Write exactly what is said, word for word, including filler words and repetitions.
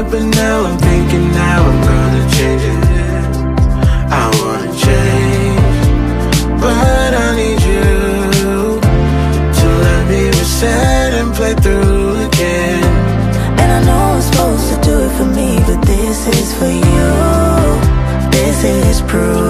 but now I'm thinking now I'm gonna change it. I wanna change, but I need you to let me reset and play through again. And I know I'm supposed to do it for me, but this is for you. This is proof.